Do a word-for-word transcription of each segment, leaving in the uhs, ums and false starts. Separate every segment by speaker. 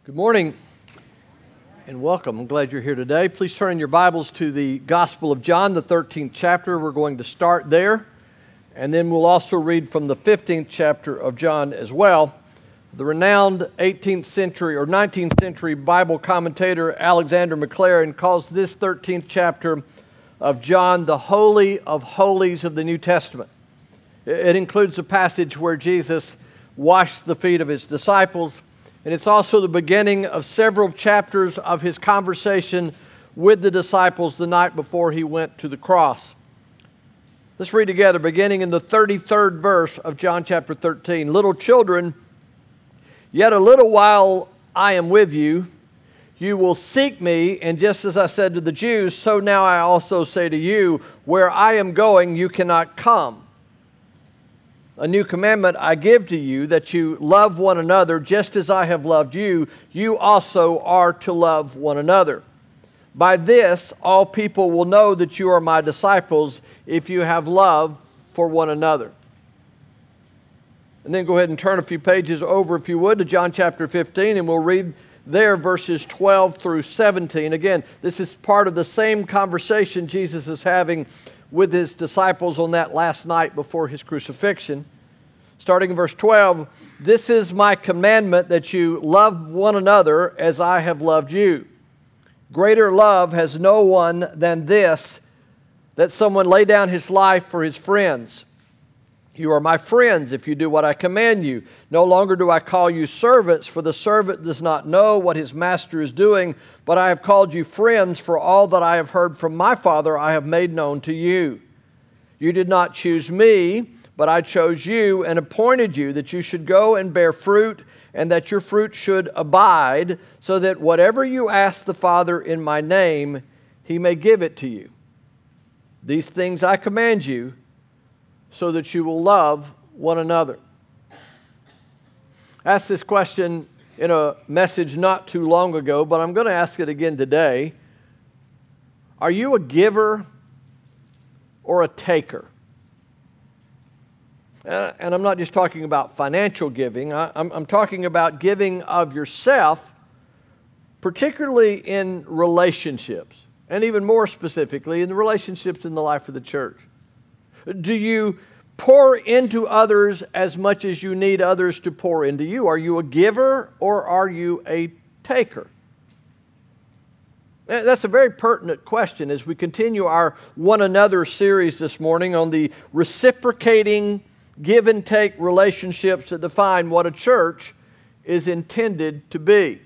Speaker 1: Good morning and welcome. I'm glad you're here today. Please turn in your Bibles to the Gospel of John, the thirteenth chapter. We're going to start there, and then we'll also read from the fifteenth chapter of John as well. The renowned eighteenth century or nineteenth century Bible commentator Alexander Maclaren calls this thirteenth chapter of John the Holy of Holies of the New Testament. It includes a passage where Jesus washed the feet of his disciples, and it's also the beginning of several chapters of his conversation with the disciples the night before he went to the cross. Let's read together, beginning in the thirty-third verse of John chapter thirteen. Little children, yet a little while I am with you. You will seek me, and just as I said to the Jews, so now I also say to you, where I am going, you cannot come. A new commandment I give to you, that you love one another just as I have loved you. You also are to love one another. By this, all people will know that you are my disciples, if you have love for one another. And then go ahead and turn a few pages over, if you would, to John chapter fifteen, and we'll read there verses twelve through seventeen. Again, this is part of the same conversation Jesus is having with his disciples on that last night before his crucifixion. Starting in verse twelve, this is my commandment, that you love one another as I have loved you. Greater love has no one than this, that someone lay down his life for his friends. You are my friends if you do what I command you. No longer do I call you servants, for the servant does not know what his master is doing, but I have called you friends, for all that I have heard from my Father I have made known to you. You did not choose me, but I chose you and appointed you that you should go and bear fruit, and that your fruit should abide, so that whatever you ask the Father in my name, he may give it to you. These things I command you, so that you will love one another. I asked this question in a message not too long ago, but I'm going to ask it again today. Are you a giver or a taker? And I'm not just talking about financial giving. I'm, I'm talking about giving of yourself, particularly in relationships, and even more specifically in the relationships in the life of the church. Do you pour into others as much as you need others to pour into you? Are you a giver or are you a taker? That's a very pertinent question as we continue our One Another series this morning on the reciprocating give and take relationships that define what a church is intended to be.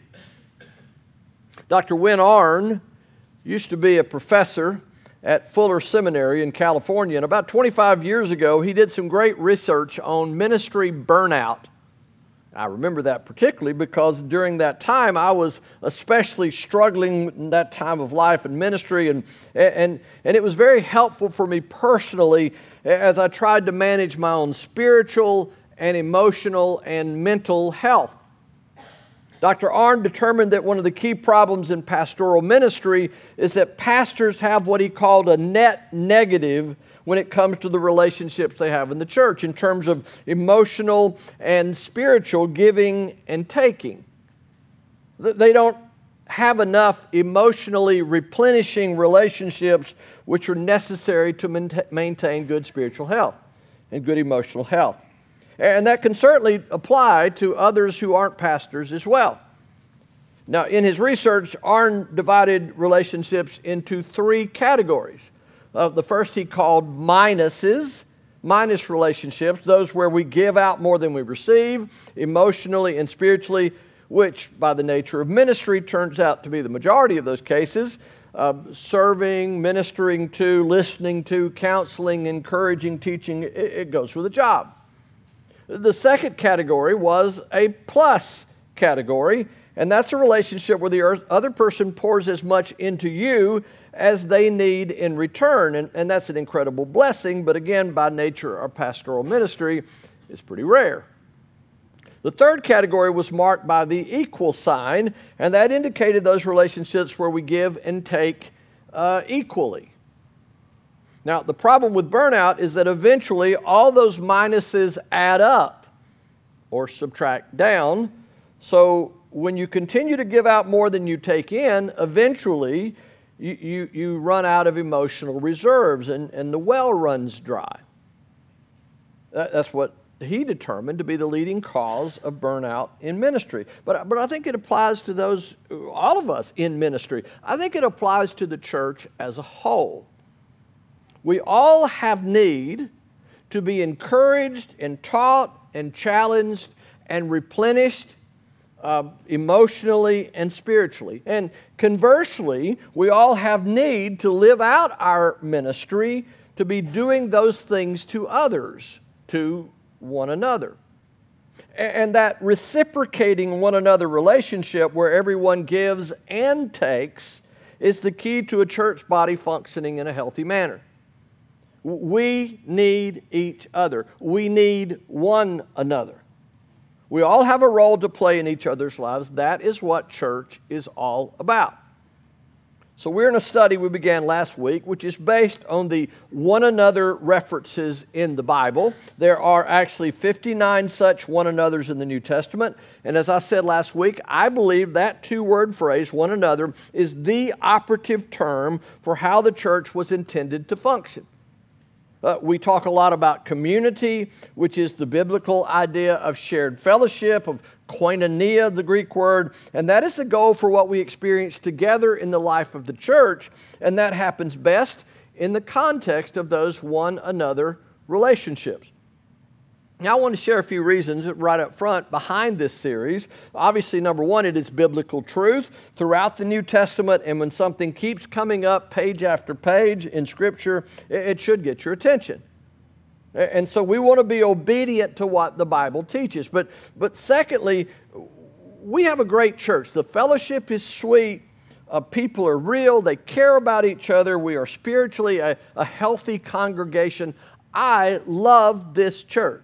Speaker 1: Doctor Win Arn used to be a professor at Fuller Seminary in California, and about twenty-five years ago he did some great research on ministry burnout. I remember that particularly because during that time I was especially struggling in that time of life and ministry, and, and, and it was very helpful for me personally as I tried to manage my own spiritual and emotional and mental health. Doctor Arn determined that one of the key problems in pastoral ministry is that pastors have what he called a net negative when it comes to the relationships they have in the church in terms of emotional and spiritual giving and taking. They don't have enough emotionally replenishing relationships which are necessary to maintain good spiritual health and good emotional health. And that can certainly apply to others who aren't pastors as well. Now, in his research, Arn divided relationships into three categories. Uh, the first he called minuses, minus relationships, those where we give out more than we receive, emotionally and spiritually, which by the nature of ministry turns out to be the majority of those cases. Uh, serving, ministering to, listening to, counseling, encouraging, teaching, it, it goes with a job. The second category was a plus category, and that's a relationship where the other person pours as much into you as they need in return, and, and that's an incredible blessing, but again, by nature of pastoral ministry, it's pretty rare. The third category was marked by the equal sign, and that indicated those relationships where we give and take uh, equally. Now, the problem with burnout is that eventually all those minuses add up or subtract down. So when you continue to give out more than you take in, eventually you, you, you run out of emotional reserves and, and the well runs dry. That, that's what he determined to be the leading cause of burnout in ministry. But, but I think it applies to those, all of us in ministry. I think it applies to the church as a whole. We all have need to be encouraged and taught and challenged and replenished uh, emotionally and spiritually. And conversely, we all have need to live out our ministry, to be doing those things to others, to one another. And that reciprocating one another relationship where everyone gives and takes is the key to a church body functioning in a healthy manner. We need each other. We need one another. We all have a role to play in each other's lives. That is what church is all about. So we're in a study we began last week, which is based on the one another references in the Bible. There are actually fifty-nine such one another's in the New Testament. And as I said last week, I believe that two-word phrase, one another, is the operative term for how the church was intended to function. Uh, we talk a lot about community, which is the biblical idea of shared fellowship, of koinonia, the Greek word, and that is the goal for what we experience together in the life of the church, and that happens best in the context of those one another relationships. Now, I want to share a few reasons right up front behind this series. Obviously, number one, it is biblical truth throughout the New Testament, and when something keeps coming up page after page in Scripture, it should get your attention. And so we want to be obedient to what the Bible teaches. But, but secondly, we have a great church. The fellowship is sweet. Uh, people are real. They care about each other. We are spiritually a, a healthy congregation. I love this church.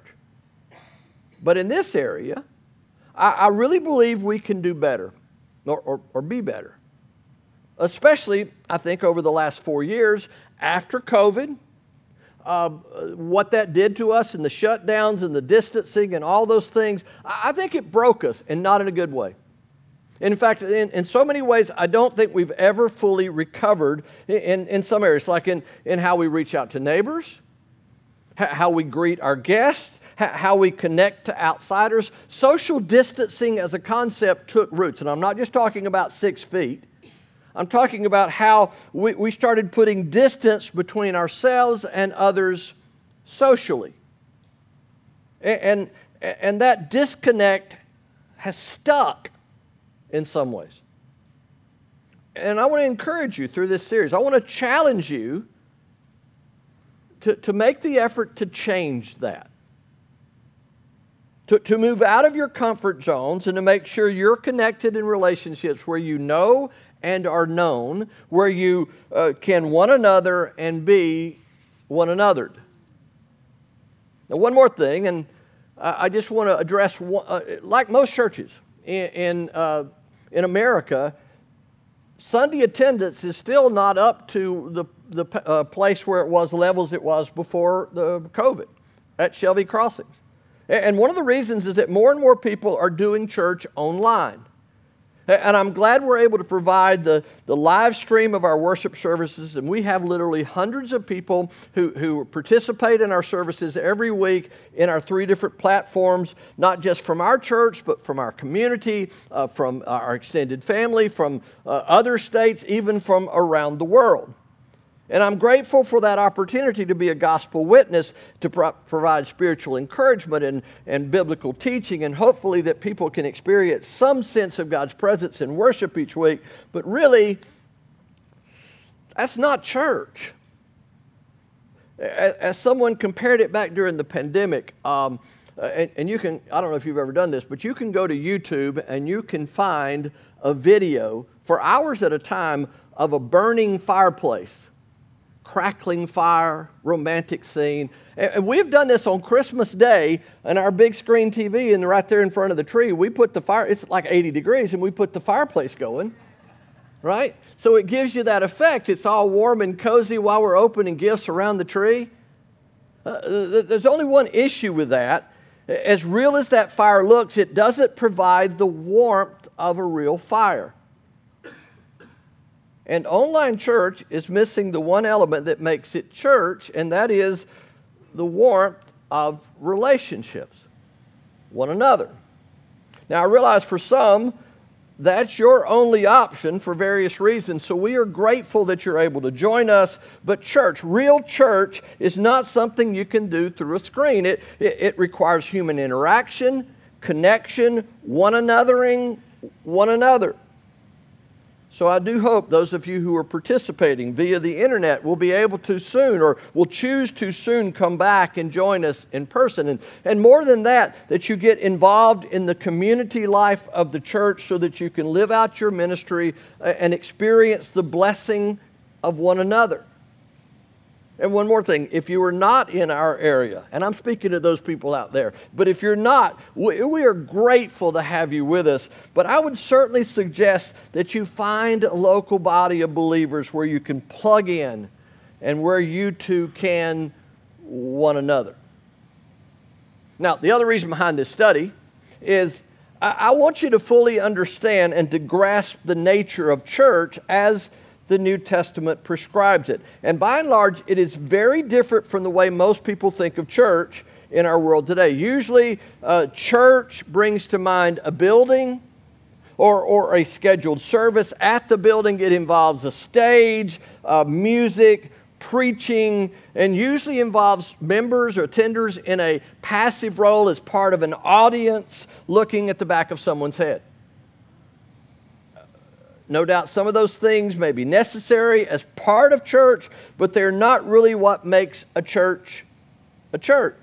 Speaker 1: But in this area, I, I really believe we can do better or, or, or be better. Especially, I think, over the last four years after COVID, uh, what that did to us and the shutdowns and the distancing and all those things, I, I think it broke us, and not in a good way. In fact, in, in so many ways, I don't think we've ever fully recovered in, in some areas, like in, in how we reach out to neighbors, how we greet our guests, how we connect to outsiders. Social distancing as a concept took roots. And I'm not just talking about six feet. I'm talking about how we, we started putting distance between ourselves and others socially. And, and, and that disconnect has stuck in some ways. And I want to encourage you through this series. I want to challenge you to, to make the effort to change that. To, to move out of your comfort zones and to make sure you're connected in relationships where you know and are known, where you uh, can one another and be one anothered. Now, one more thing, and I, I just want to address, one, uh, like most churches in, in, uh, in America, Sunday attendance is still not up to the, the uh, place where it was, levels it was before the COVID at Shelby Crossings. And one of the reasons is that more and more people are doing church online. And I'm glad we're able to provide the, the live stream of our worship services. And we have literally hundreds of people who, who participate in our services every week in our three different platforms, not just from our church, but from our community, uh, from our extended family, from uh, other states, even from around the world. And I'm grateful for that opportunity to be a gospel witness, to pro- provide spiritual encouragement and, and biblical teaching, and hopefully that people can experience some sense of God's presence in worship each week. But really, that's not church. As someone compared it back during the pandemic, um, and, and you can, I don't know if you've ever done this, but you can go to YouTube and you can find a video for hours at a time of a burning fireplace. Crackling fire, romantic scene. And we've done this on Christmas Day on our big screen T V, and right there in front of the tree, we put the fire, it's like eighty degrees, and we put the fireplace going, right? So it gives you that effect. It's all warm and cozy while we're opening gifts around the tree. Uh, there's only one issue with that. As real as that fire looks, it doesn't provide the warmth of a real fire. And online church is missing the one element that makes it church, and that is the warmth of relationships, one another. Now, I realize for some, that's your only option for various reasons, so we are grateful that you're able to join us. But church, real church, is not something you can do through a screen. It, it, it requires human interaction, connection, one anothering one another. So I do hope those of you who are participating via the internet will be able to soon, or will choose to soon, come back and join us in person. And, and more than that, that you get involved in the community life of the church so that you can live out your ministry and experience the blessing of one another. And one more thing, if you are not in our area, and I'm speaking to those people out there, but if you're not, we, we are grateful to have you with us. But I would certainly suggest that you find a local body of believers where you can plug in and where you two can one another. Now, the other reason behind this study is I, I want you to fully understand and to grasp the nature of church as the New Testament prescribes it. And by and large, it is very different from the way most people think of church in our world today. Usually, uh, church brings to mind a building or, or a scheduled service. At the building, it involves a stage, uh, music, preaching, and usually involves members or attenders in a passive role as part of an audience looking at the back of someone's head. No doubt some of those things may be necessary as part of church, but they're not really what makes a church a church.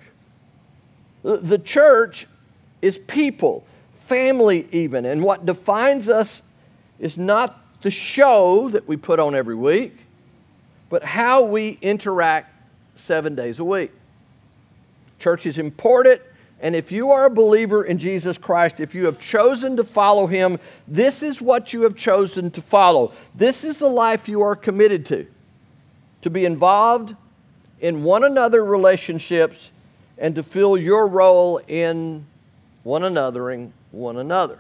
Speaker 1: The church is people, family even, and what defines us is not the show that we put on every week, but how we interact seven days a week. Church is important. And if you are a believer in Jesus Christ, if you have chosen to follow Him, this is what you have chosen to follow. This is the life you are committed to. To be involved in one another relationships and to fill your role in one anothering one another.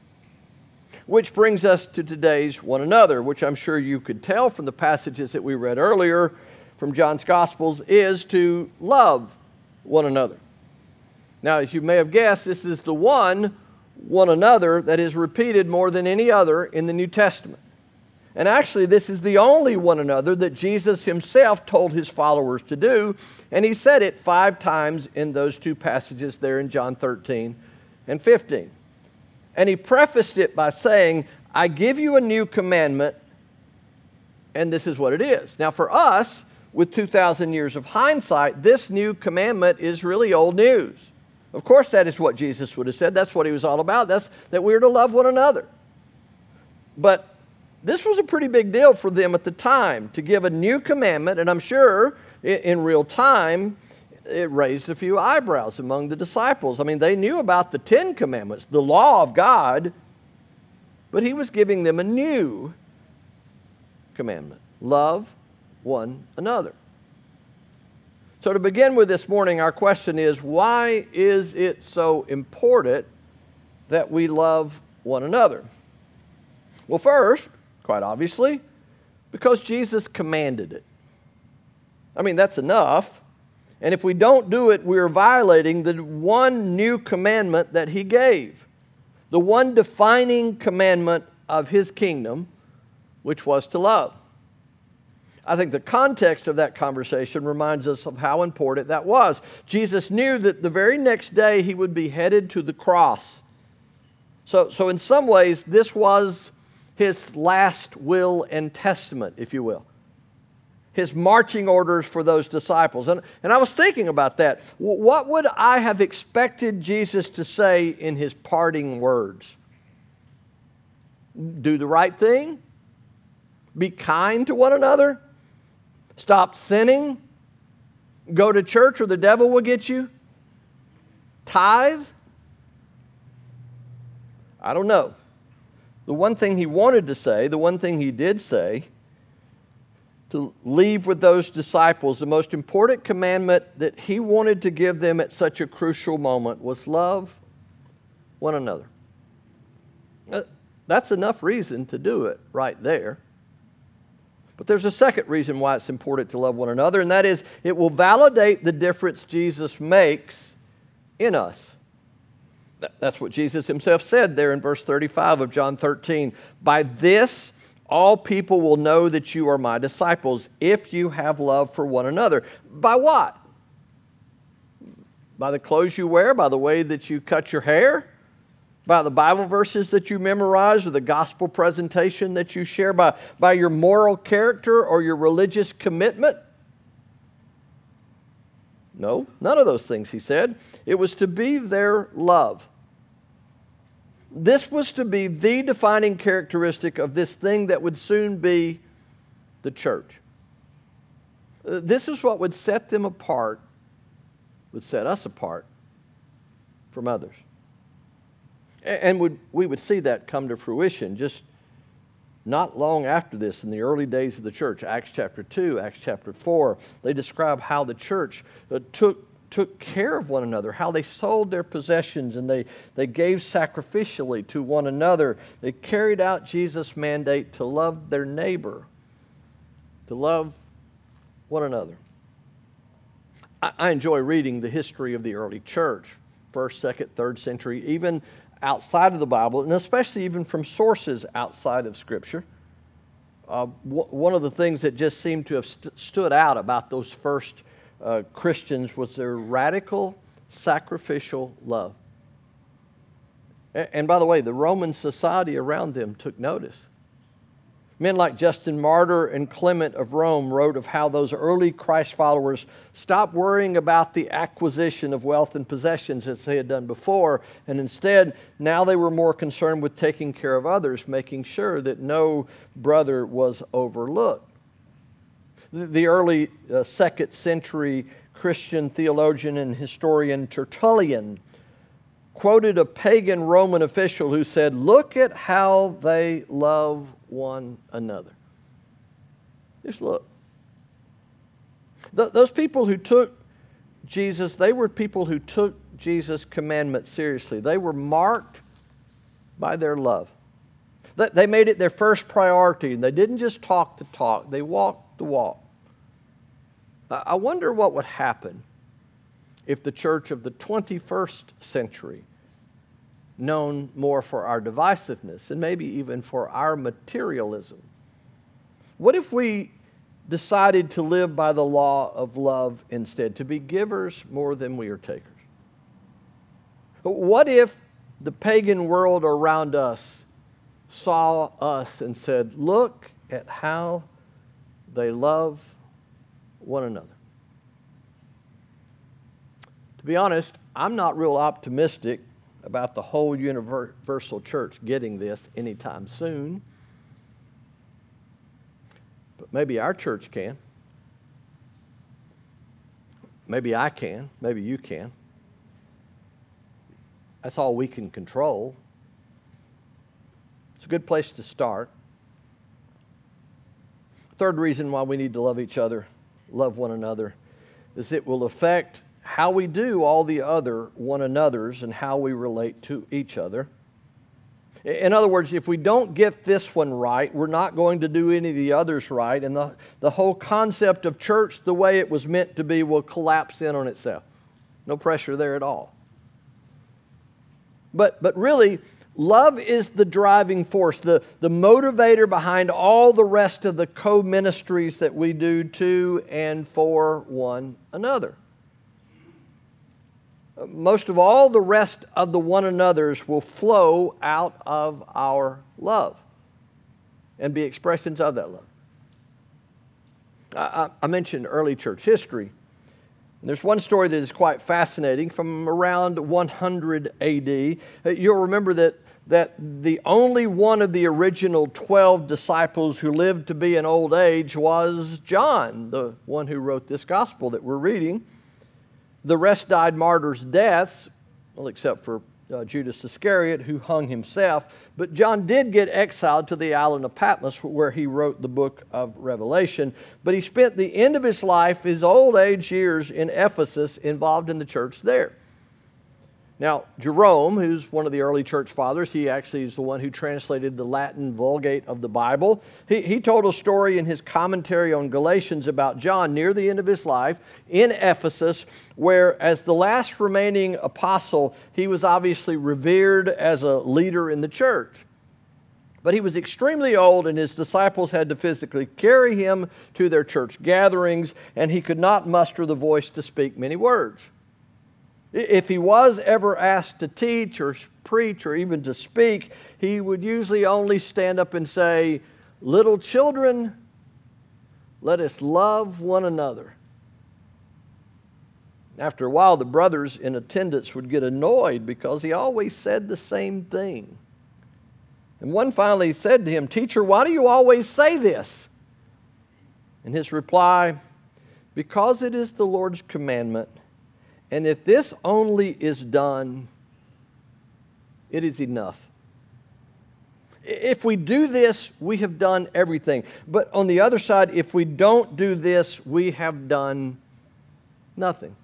Speaker 1: Which brings us to today's one another, which I'm sure you could tell from the passages that we read earlier from John's Gospels, is to love one another. Now, as you may have guessed, this is the one, one another, that is repeated more than any other in the New Testament. And actually, this is the only one another that Jesus Himself told His followers to do, and He said it five times in those two passages there in John thirteen and fifteen. And He prefaced it by saying, I give you a new commandment, and this is what it is. Now, for us, with two thousand years of hindsight, this new commandment is really old news. Of course, that is what Jesus would have said. That's what He was all about. That's that we are to love one another. But this was a pretty big deal for them at the time, to give a new commandment, and I'm sure in real time, it raised a few eyebrows among the disciples. I mean, they knew about the Ten Commandments, the law of God, but He was giving them a new commandment: love one another. So to begin with this morning, our question is, why is it so important that we love one another? Well, first, quite obviously, because Jesus commanded it. I mean, that's enough. And if we don't do it, we're violating the one new commandment that He gave, the one defining commandment of His kingdom, which was to love. I think the context of that conversation reminds us of how important that was. Jesus knew that the very next day He would be headed to the cross. So, so in some ways, this was His last will and testament, if you will. His marching orders for those disciples. And, and I was thinking about that. What would I have expected Jesus to say in His parting words? Do the right thing? Be kind to one another? Stop sinning? Go to church or the devil will get you? Tithe? I don't know. The one thing He wanted to say, the one thing He did say, to leave with those disciples, the most important commandment that He wanted to give them at such a crucial moment was love one another. That's enough reason to do it right there. But there's a second reason why it's important to love one another, and that is it will validate the difference Jesus makes in us. That's what Jesus himself said there in verse thirty-five of John thirteen. By this, all people will know that you are my disciples if you have love for one another. By what? By the clothes you wear? By the way that you cut your hair? By the Bible verses that you memorize or the gospel presentation that you share? By, by your moral character or your religious commitment? No, none of those things, he said. It was to be their love. This was to be the defining characteristic of this thing that would soon be the church. This is what would set them apart, would set us apart from others. And would, we would see that come to fruition just not long after this in the early days of the church. Acts chapter two, Acts chapter four, they describe how the church uh, took took care of one another, how they sold their possessions and they, they gave sacrificially to one another. They carried out Jesus' mandate to love their neighbor, to love one another. I, I enjoy reading the history of the early church, first, second, third century, even outside of the Bible, and especially even from sources outside of Scripture. Uh, w- one of the things that just seemed to have st- stood out about those first Uh, Christians was their radical, sacrificial love. And, and by the way, the Roman society around them took notice. Men like Justin Martyr and Clement of Rome wrote of how those early Christ followers stopped worrying about the acquisition of wealth and possessions as they had done before, and instead, now they were more concerned with taking care of others, making sure that no brother was overlooked. The early uh, second century Christian theologian and historian Tertullian quoted a pagan Roman official who said, "Look at how they love one another." Just look. Th- those people who took Jesus, they were people who took Jesus' commandment seriously. They were marked by their love. Th- they made it their first priority, and they didn't just talk the talk, they walked the walk. I wonder what would happen if the church of the twenty-first century, known more for our divisiveness and maybe even for our materialism, what if we decided to live by the law of love instead, to be givers more than we are takers? What if the pagan world around us saw us and said, "Look at how they love one another"? To be honest, I'm not real optimistic about the whole universal church getting this anytime soon. But maybe our church can. Maybe I can. Maybe you can. That's all we can control. It's a good place to start. Third reason why we need to love each other, love one another, is it will affect how we do all the other one another's and how we relate to each other. In other words, if we don't get this one right, we're not going to do any of the others right, and the, the whole concept of church, the way it was meant to be, will collapse in on itself. No pressure there at all. But, but really, love is the driving force, the, the motivator behind all the rest of the co-ministries that we do to and for one another. Most of all, the rest of the one another's will flow out of our love and be expressions of that love. I, I mentioned early church history. And there's one story that is quite fascinating from around one hundred A D. You'll remember that, that the only one of the original twelve disciples who lived to be in old age was John, the one who wrote this gospel that we're reading. The rest died martyrs' deaths, well, except for uh, Judas Iscariot, who hung himself. But John did get exiled to the island of Patmos, where he wrote the book of Revelation. But he spent the end of his life, his old age years in Ephesus, involved in the church there. Now, Jerome, who's one of the early church fathers, he actually is the one who translated the Latin Vulgate of the Bible. He, he told a story in his commentary on Galatians about John near the end of his life in Ephesus, where as the last remaining apostle, he was obviously revered as a leader in the church. But he was extremely old, and his disciples had to physically carry him to their church gatherings, and he could not muster the voice to speak many words. If he was ever asked to teach or preach or even to speak, he would usually only stand up and say, "Little children, let us love one another." After a while, the brothers in attendance would get annoyed because he always said the same thing. And one finally said to him, "Teacher, why do you always say this?" And his reply, "Because it is the Lord's commandment. And if this only is done, it is enough." If we do this, we have done everything. But on the other side, if we don't do this, we have done nothing.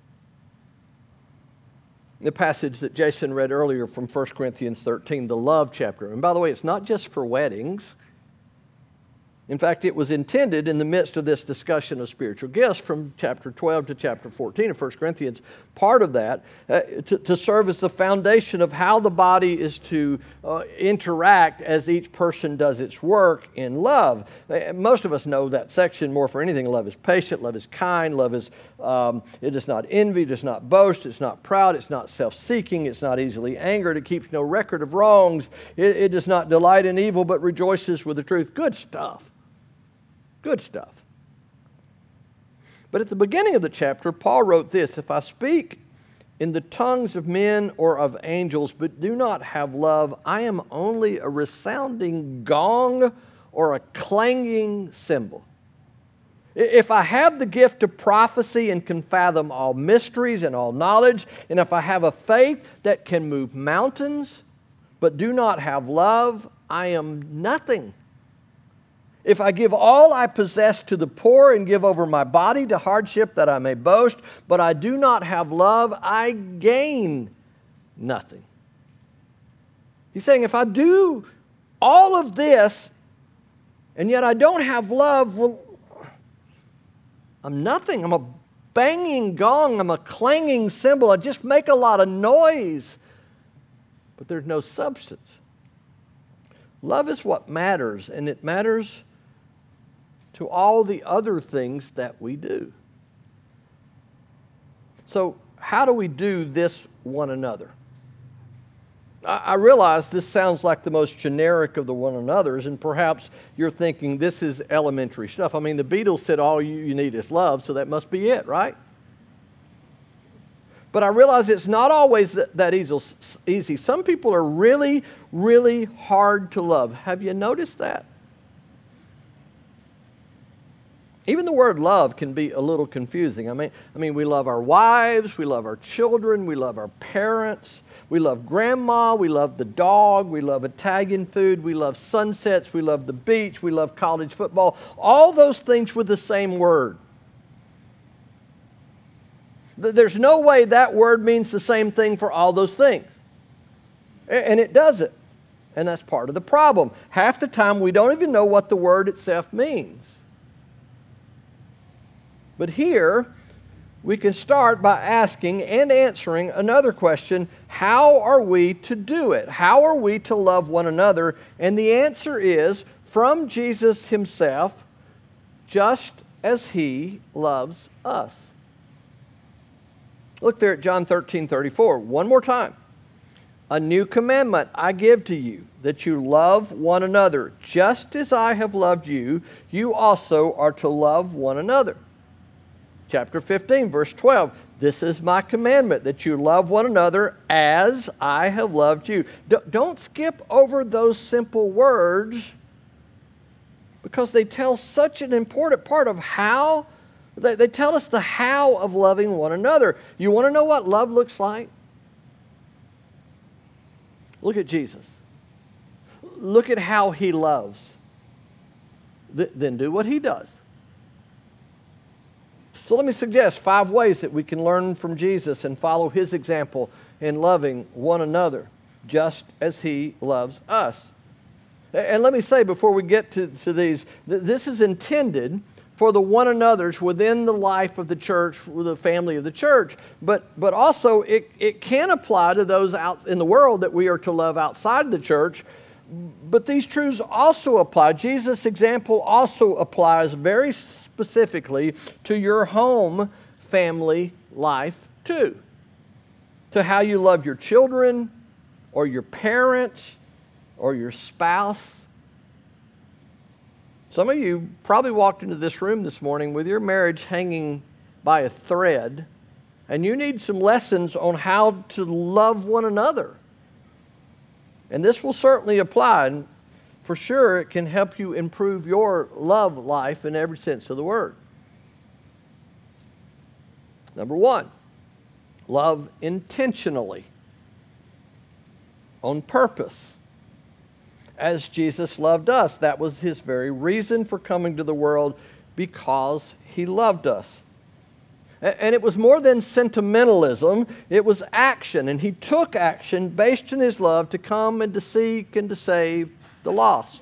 Speaker 1: The passage that Jason read earlier from First Corinthians thirteen, the love chapter. And by the way, it's not just for weddings. In fact, it was intended in the midst of this discussion of spiritual gifts from chapter twelve to chapter fourteen of First Corinthians, part of that, uh, to, to serve as the foundation of how the body is to uh, interact as each person does its work in love. Uh, most of us know that section more for anything. Love is patient, love is kind, love is, um, it does not envy, it does not boast, it's not proud, it's not self-seeking, it's not easily angered, it keeps no record of wrongs, it, it does not delight in evil but rejoices with the truth. Good stuff. Good stuff. But at the beginning of the chapter, Paul wrote this: "If I speak in the tongues of men or of angels, but do not have love, I am only a resounding gong or a clanging cymbal. If I have the gift of prophecy and can fathom all mysteries and all knowledge, and if I have a faith that can move mountains, but do not have love, I am nothing. If I give all I possess to the poor and give over my body to hardship that I may boast, but I do not have love, I gain nothing." He's saying if I do all of this and yet I don't have love, well, I'm nothing. I'm a banging gong. I'm a clanging cymbal. I just make a lot of noise, but there's no substance. Love is what matters, and it matters to all the other things that we do. So how do we do this one another? I, I realize this sounds like the most generic of the one another's, and perhaps you're thinking this is elementary stuff. I mean, the Beatles said all you, you need is love, so that must be it, right? But I realize it's not always that, that easy. Some people are really, really hard to love. Have you noticed that? Even the word love can be a little confusing. I mean, I mean, we love our wives, we love our children, we love our parents, we love grandma, we love the dog, we love Italian food, we love sunsets, we love the beach, we love college football. All those things with the same word. There's no way that word means the same thing for all those things. And it doesn't. And that's part of the problem. Half the time we don't even know what the word itself means. But here, we can start by asking and answering another question: how are we to do it? How are we to love one another? And the answer is from Jesus himself, just as he loves us. Look there at John thirteen thirty-four, one more time. "A new commandment I give to you, that you love one another. Just as I have loved you, you also are to love one another." Chapter fifteen, verse twelve, "This is my commandment, that you love one another as I have loved you." D- don't skip over those simple words, because they tell such an important part of how, they, they tell us the how of loving one another. You want to know what love looks like? Look at Jesus. Look at how he loves. Th- then do what he does. So let me suggest five ways that we can learn from Jesus and follow his example in loving one another, just as he loves us. And let me say before we get to, to these, th- this is intended for the one another's within the life of the church, the family of the church, but, but also it, it can apply to those out in the world that we are to love outside the church. But these truths also apply. Jesus' example also applies very specifically to your home family life too. To how you love your children or your parents or your spouse. Some of you probably walked into this room this morning with your marriage hanging by a thread, and you need some lessons on how to love one another. And this will certainly apply, and for sure it can help you improve your love life in every sense of the word. Number one, love intentionally, on purpose, as Jesus loved us. That was his very reason for coming to the world, because he loved us. And it was more than sentimentalism, it was action. And he took action based on his love to come and to seek and to save the lost.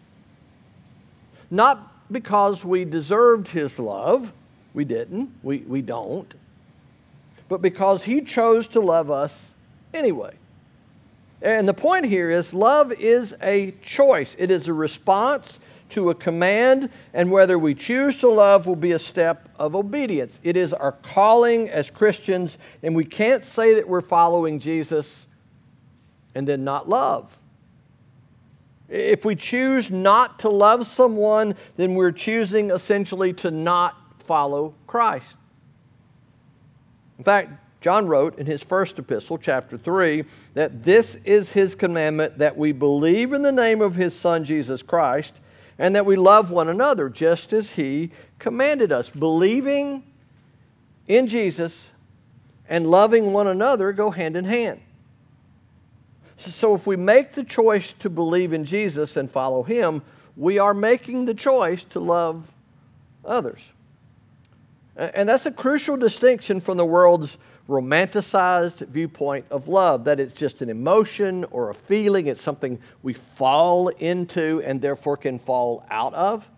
Speaker 1: Not because we deserved his love, we didn't, we, we don't, but because he chose to love us anyway. And the point here is love is a choice. It is a response to a command, and whether we choose to love will be a step of obedience. It is our calling as Christians, and we can't say that we're following Jesus and then not love. If we choose not to love someone, then we're choosing essentially to not follow Christ. In fact, John wrote in his first epistle, chapter three, that this is his commandment, that we believe in the name of his Son, Jesus Christ, and that we love one another just as he commanded us. Believing in Jesus and loving one another go hand in hand. So if we make the choice to believe in Jesus and follow him, we are making the choice to love others. And that's a crucial distinction from the world's romanticized viewpoint of love, that it's just an emotion or a feeling, it's something we fall into and therefore can fall out of.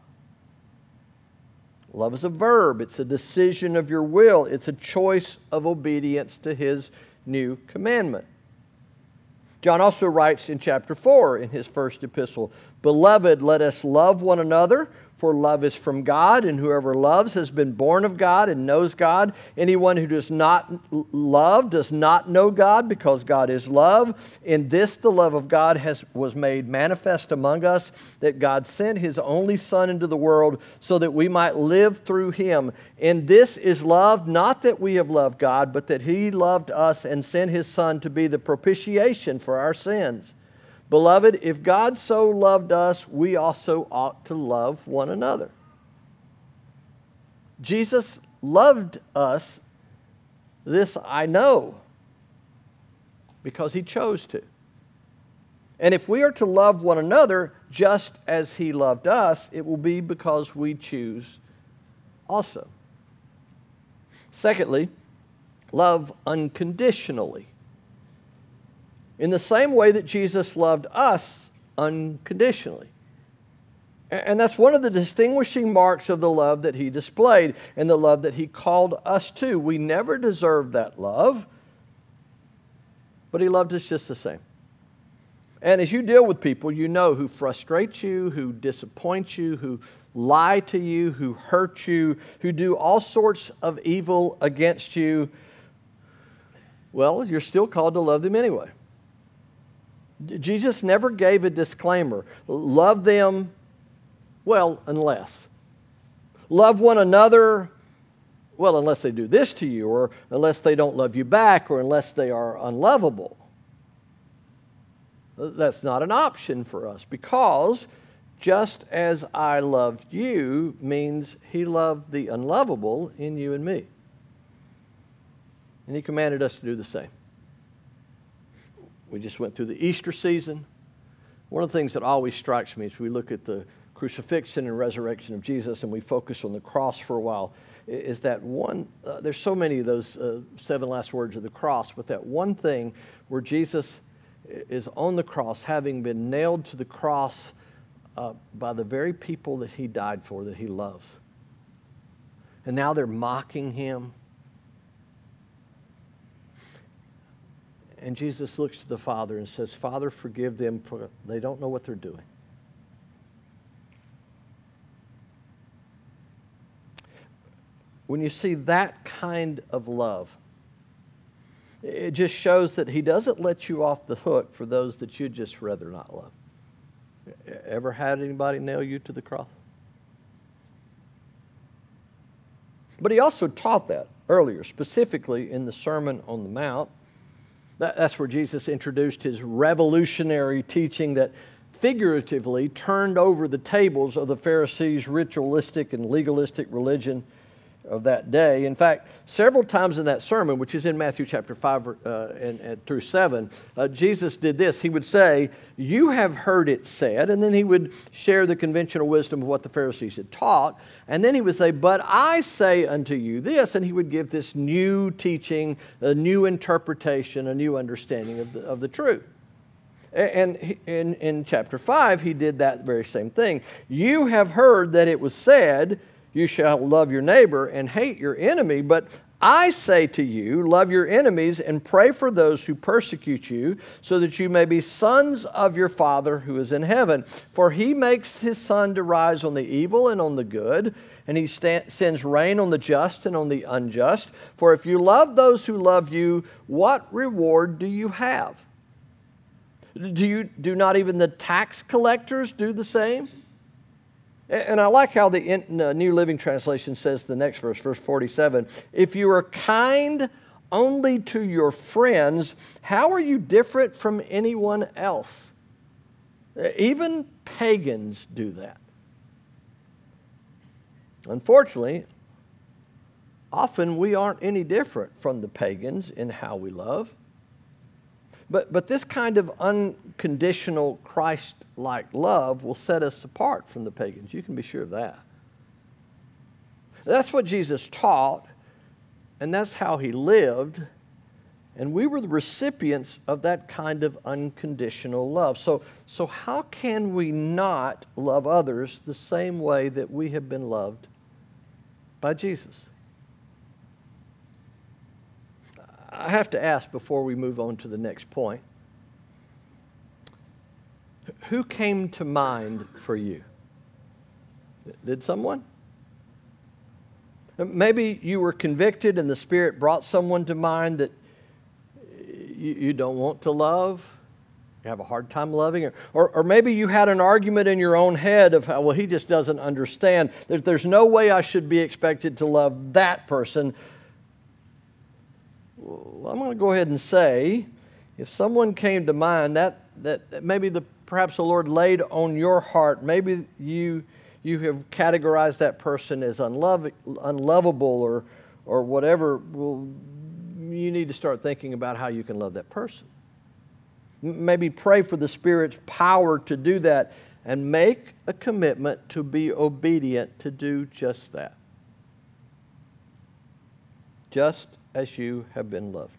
Speaker 1: Love is a verb, it's a decision of your will, it's a choice of obedience to his new commandment. John also writes in chapter four in his first epistle, "Beloved, let us love one another, for love is from God, and whoever loves has been born of God and knows God. Anyone who does not love does not know God, because God is love. In this the love of God has, was made manifest among us, that God sent his only Son into the world so that we might live through him. And this is love, not that we have loved God, but that he loved us and sent his Son to be the propitiation for our sins. Beloved, if God so loved us, we also ought to love one another." Jesus loved us, this I know, because he chose to. And if we are to love one another just as he loved us, it will be because we choose also. Secondly, love unconditionally. In the same way that Jesus loved us unconditionally. And that's one of the distinguishing marks of the love that he displayed and the love that he called us to. We never deserved that love, but he loved us just the same. And as you deal with people you know who frustrate you, who disappoint you, who lie to you, who hurt you, who do all sorts of evil against you, well, you're still called to love them anyway. Jesus never gave a disclaimer. Love them, well, unless. Love one another, well, unless they do this to you, or unless they don't love you back, or unless they are unlovable. That's not an option for us, because just as I loved you means he loved the unlovable in you and me. And he commanded us to do the same. We just went through the Easter season. One of the things that always strikes me as we look at the crucifixion and resurrection of Jesus, and we focus on the cross for a while, is that one, uh, there's so many of those uh, seven last words of the cross, but that one thing where Jesus is on the cross, having been nailed to the cross uh, by the very people that he died for, that he loves. And now they're mocking him. And Jesus looks to the Father and says, Father, forgive them, for they don't know what they're doing. When you see that kind of love, it just shows that he doesn't let you off the hook for those that you'd just rather not love. Ever had anybody nail you to the cross? But he also taught that earlier, specifically in the Sermon on the Mount. That's where Jesus introduced his revolutionary teaching that figuratively turned over the tables of the Pharisees' ritualistic and legalistic religion of that day. In fact, several times in that sermon, which is in Matthew chapter five uh, and, and through seven, uh, Jesus did this. He would say, you have heard it said, and then he would share the conventional wisdom of what the Pharisees had taught, and then he would say, but I say unto you this, and he would give this new teaching, a new interpretation, a new understanding of the, of the truth. And in, in chapter five, he did that very same thing. You have heard that it was said, you shall love your neighbor and hate your enemy. But I say to you, love your enemies and pray for those who persecute you, so that you may be sons of your Father who is in heaven. For he makes his sun to rise on the evil and on the good, and he stand, sends rain on the just and on the unjust. For if you love those who love you, what reward do you have? Do you do not even the tax collectors do the same? And I like how the New Living Translation says the next verse, verse forty-seven. If you are kind only to your friends, how are you different from anyone else? Even pagans do that. Unfortunately, often we aren't any different from the pagans in how we love. But, but this kind of unconditional Christ-like love will set us apart from the pagans. You can be sure of that. That's what Jesus taught, and that's how he lived. And we were the recipients of that kind of unconditional love. So, so how can we not love others the same way that we have been loved by Jesus? I have to ask before we move on to the next point, who came to mind for you? Did someone? Maybe you were convicted and the Spirit brought someone to mind that you, you don't want to love, you have a hard time loving, or, or, or maybe you had an argument in your own head of how, well, he just doesn't understand. There's, there's no way I should be expected to love that person. Well, I'm going to go ahead and say, if someone came to mind, that, that, that maybe the, perhaps the Lord laid on your heart, maybe you, you have categorized that person as unlov- unlovable or, or whatever, well, you need to start thinking about how you can love that person. Maybe pray for the Spirit's power to do that and make a commitment to be obedient to do just that. Just as you have been loved.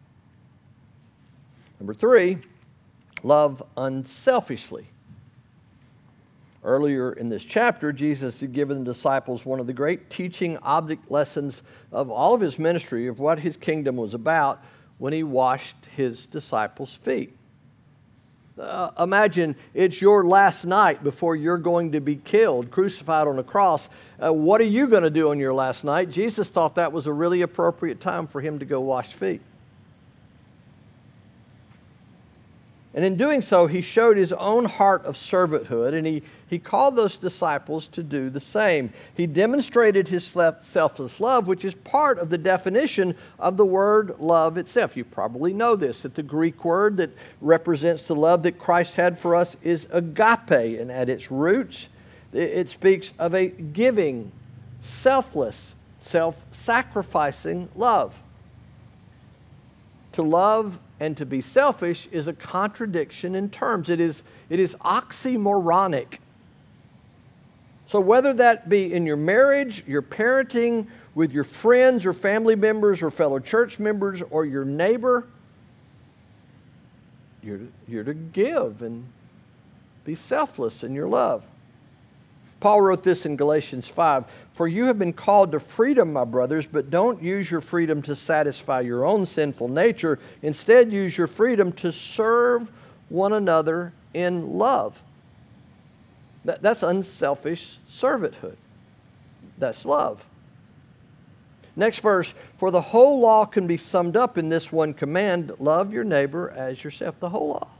Speaker 1: Number three, love unselfishly. Earlier in this chapter, Jesus had given the disciples one of the great teaching object lessons of all of his ministry, of what his kingdom was about, when he washed his disciples' feet. Uh, imagine it's your last night before you're going to be killed, crucified on a cross. Uh, what are you going to do on your last night? Jesus thought that was a really appropriate time for him to go wash feet. And in doing so, he showed his own heart of servanthood, and he, he called those disciples to do the same. He demonstrated his selfless love, which is part of the definition of the word love itself. You probably know this, that the Greek word that represents the love that Christ had for us is agape, and at its roots, it speaks of a giving, selfless, self-sacrificing love. To love and to be selfish is a contradiction in terms. It is, it is oxymoronic. So whether that be in your marriage, your parenting, with your friends or family members or fellow church members or your neighbor, you're to, you're to give and be selfless in your love. Paul wrote this in Galatians five, "For you have been called to freedom, my brothers, but don't use your freedom to satisfy your own sinful nature. Instead, use your freedom to serve one another in love." That, that's unselfish servanthood. That's love. Next verse, "For the whole law can be summed up in this one command, love your neighbor as yourself." The whole law.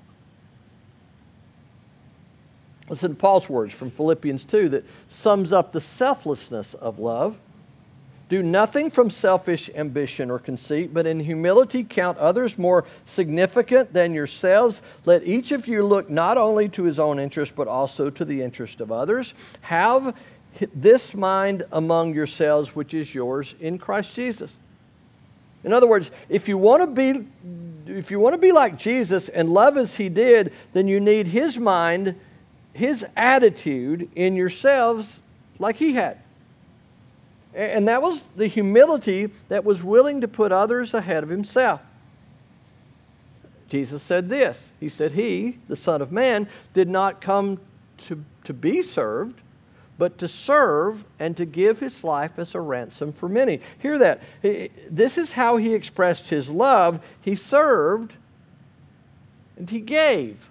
Speaker 1: Listen to Paul's words from Philippians two that sums up the selflessness of love. "Do nothing from selfish ambition or conceit, but in humility count others more significant than yourselves. Let each of you look not only to his own interest, but also to the interest of others. Have this mind among yourselves, which is yours in Christ Jesus." In other words, if you want to be, if you want to be like Jesus and love as he did, then you need his mind, his attitude in yourselves like he had. And that was the humility that was willing to put others ahead of himself. Jesus said this. He said, "He, the Son of Man, did not come to, to be served, but to serve and to give his life as a ransom for many." Hear that. This is how he expressed his love. He served and he gave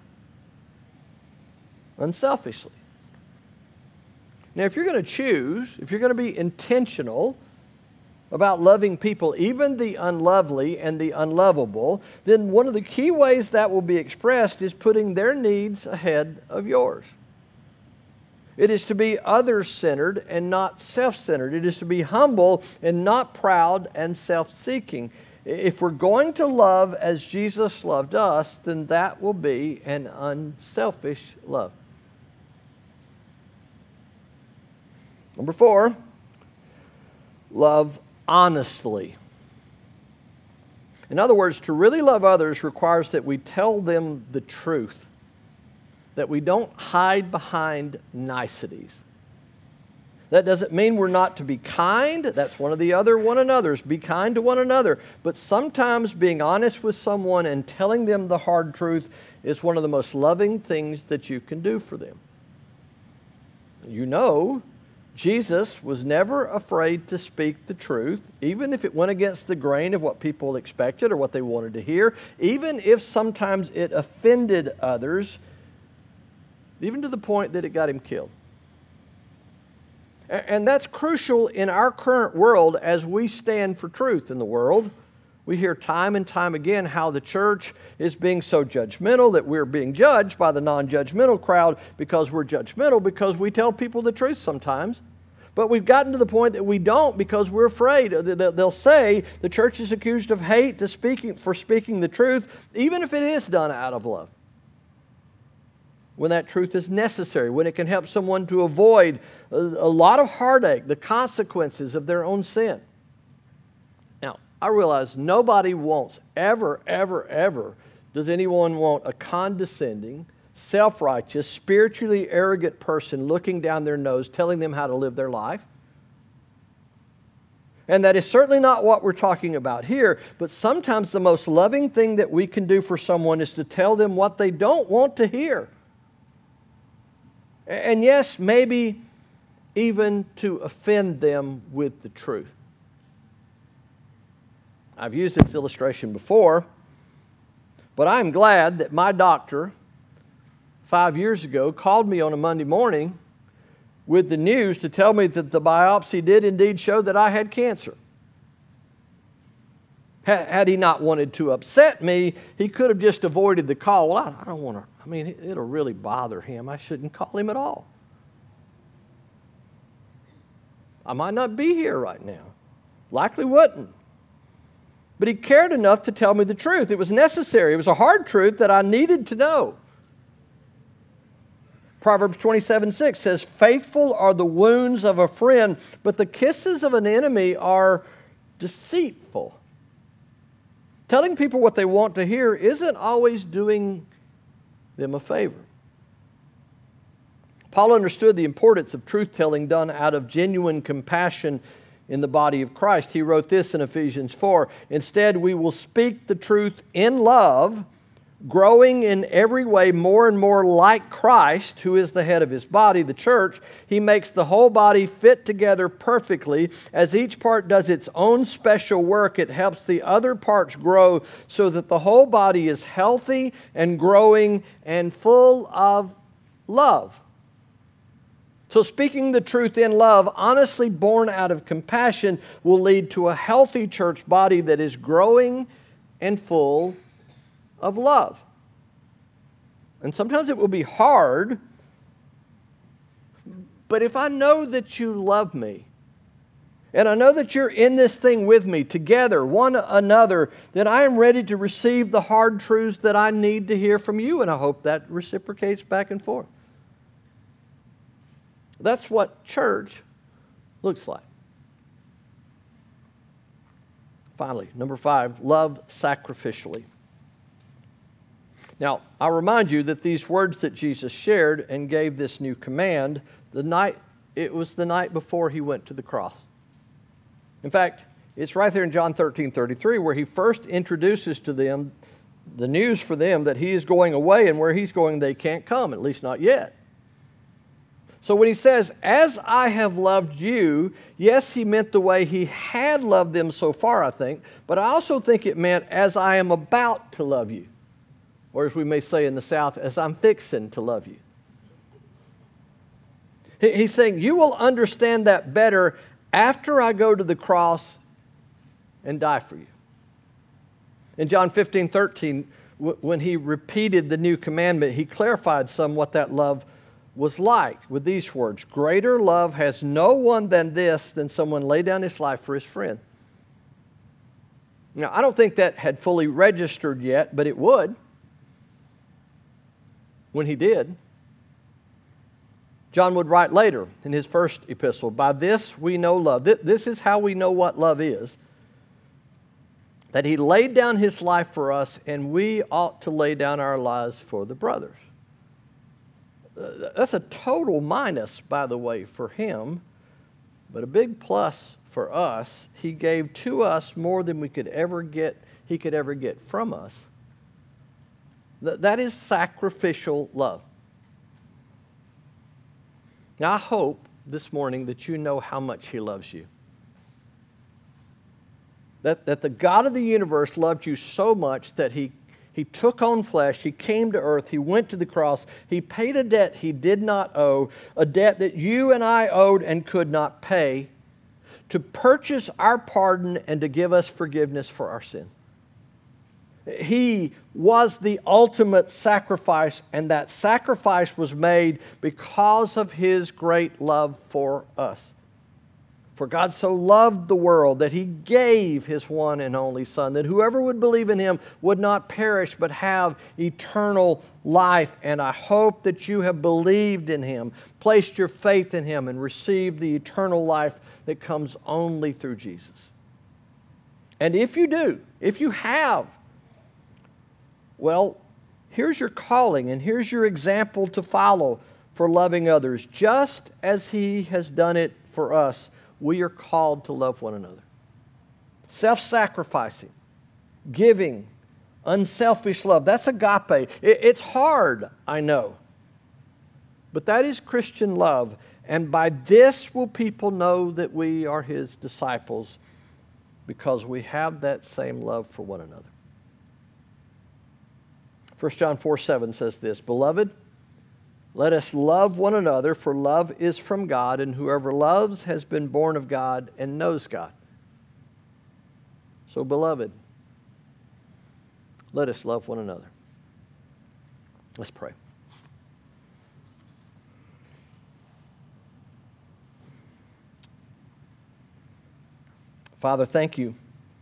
Speaker 1: unselfishly. Now, if you're going to choose, if you're going to be intentional about loving people, even the unlovely and the unlovable, then one of the key ways that will be expressed is putting their needs ahead of yours. It is to be others-centered and not self-centered. It is to be humble and not proud and self-seeking. If we're going to love as Jesus loved us, then that will be an unselfish love. Number four, love honestly. In other words, to really love others requires that we tell them the truth, that we don't hide behind niceties. That doesn't mean we're not to be kind. That's one of the other one another's. Be kind to one another. But sometimes being honest with someone and telling them the hard truth is one of the most loving things that you can do for them. You know, Jesus was never afraid to speak the truth, even if it went against the grain of what people expected or what they wanted to hear, even if sometimes it offended others, even to the point that it got him killed. And that's crucial in our current world as we stand for truth in the world. We hear time and time again how the church is being so judgmental, that we're being judged by the non-judgmental crowd because we're judgmental, because we tell people the truth sometimes. But we've gotten to the point that we don't because we're afraid. They'll say the church is accused of hate to speaking, for speaking the truth, even if it is done out of love. When that truth is necessary, when it can help someone to avoid a, a lot of heartache, the consequences of their own sin. Now, I realize nobody wants, ever, ever, ever, does anyone want a condescending, self-righteous, spiritually arrogant person looking down their nose, telling them how to live their life. And that is certainly not what we're talking about here, but sometimes the most loving thing that we can do for someone is to tell them what they don't want to hear. And yes, maybe even to offend them with the truth. I've used this illustration before, but I'm glad that my doctor five years ago called me on a Monday morning with the news to tell me that the biopsy did indeed show that I had cancer. Had he not wanted to upset me, he could have just avoided the call. Well, I, I don't want to, I mean, it'll really bother him. I shouldn't call him at all. I might not be here right now. Likely wouldn't. But he cared enough to tell me the truth. It was necessary. It was a hard truth that I needed to know. Proverbs twenty-seven six says, "Faithful are the wounds of a friend, but the kisses of an enemy are deceitful." Telling people what they want to hear isn't always doing them a favor. Paul understood the importance of truth-telling done out of genuine compassion in the body of Christ. He wrote this in Ephesians four, "Instead, we will speak the truth in love, growing in every way more and more like Christ, who is the head of his body, the church. He makes the whole body fit together perfectly. As each part does its own special work, it helps the other parts grow so that the whole body is healthy and growing and full of love." So speaking the truth in love, honestly born out of compassion, will lead to a healthy church body that is growing and full of love. And sometimes it will be hard, but if I know that you love me, and I know that you're in this thing with me together, one another, then I am ready to receive the hard truths that I need to hear from you, and I hope that reciprocates back and forth. That's what church looks like. Finally, number five, love sacrificially. Now, I'll remind you that these words that Jesus shared and gave this new command, the night it was the night before he went to the cross. In fact, it's right there in John thirteen thirty-three where he first introduces to them the news for them that he is going away, and where he's going they can't come, at least not yet. So when he says, "As I have loved you," yes, he meant the way he had loved them so far, I think, but I also think it meant, "As I am about to love you." Or as we may say in the South, "As I'm fixing to love you." He's saying, you will understand that better after I go to the cross and die for you. In John fifteen thirteen, when he repeated the new commandment, he clarified some what that love was like with these words: "Greater love has no one than this, than someone lay down his life for his friend." Now, I don't think that had fully registered yet, but it would when he did. John would write later in his first epistle, "By this we know love." This is how we know what love is. That he laid down his life for us, and we ought to lay down our lives for the brothers. That's a total minus, by the way, for him, but a big plus for us. He gave to us more than we could ever get, he could ever get from us. That is sacrificial love. Now, I hope this morning that you know how much he loves you. That, that the God of the universe loved you so much that he He took on flesh, he came to earth, he went to the cross, he paid a debt he did not owe, a debt that you and I owed and could not pay, to purchase our pardon and to give us forgiveness for our sin. He was the ultimate sacrifice, and that sacrifice was made because of his great love for us. For God so loved the world that he gave his one and only Son, that whoever would believe in him would not perish but have eternal life. And I hope that you have believed in him, placed your faith in him, and received the eternal life that comes only through Jesus. And if you do, if you have, well, here's your calling and here's your example to follow for loving others, just as he has done it for us. We are called to love one another. Self-sacrificing, giving, unselfish love. That's agape. It's hard, I know. But that is Christian love. And by this will people know that we are his disciples, because we have that same love for one another. First John four seven says this: "Beloved, let us love one another, for love is from God, and whoever loves has been born of God and knows God." So, beloved, let us love one another. Let's pray. Father, thank you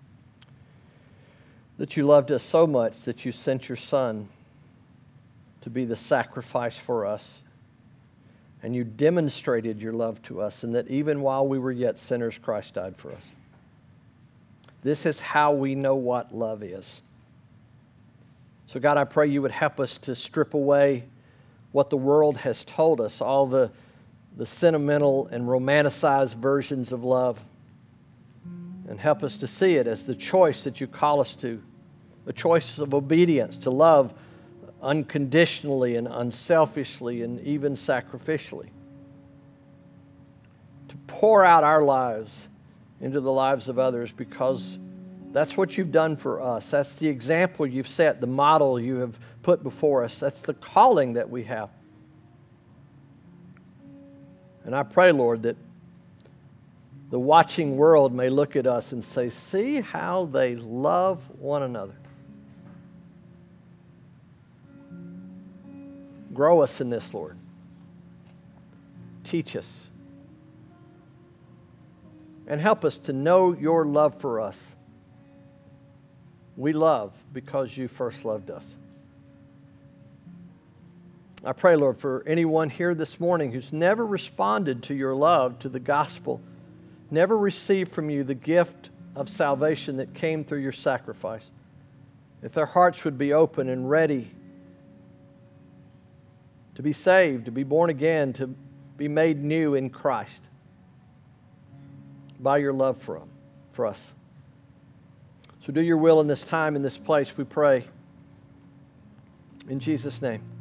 Speaker 1: that you loved us so much that you sent your Son to be the sacrifice for us. And you demonstrated your love to us, and that even while we were yet sinners, Christ died for us. This is how we know what love is. So God, I pray you would help us to strip away what the world has told us, all the, the sentimental and romanticized versions of love, and help us to see it as the choice that you call us to, a choice of obedience, to love unconditionally and unselfishly and even sacrificially, to pour out our lives into the lives of others because that's what you've done for us. That's the example you've set, the model you have put before us. That's the calling that we have. And I pray, Lord, that the watching world may look at us and say, see how they love one another. Grow us in this, Lord. Teach us. And help us to know your love for us. We love because you first loved us. I pray, Lord, for anyone here this morning who's never responded to your love, to the gospel, never received from you the gift of salvation that came through your sacrifice, if their hearts would be open and ready to be saved, to be born again, to be made new in Christ by your love for them, for us. So do your will in this time, in this place, we pray. In Jesus' name.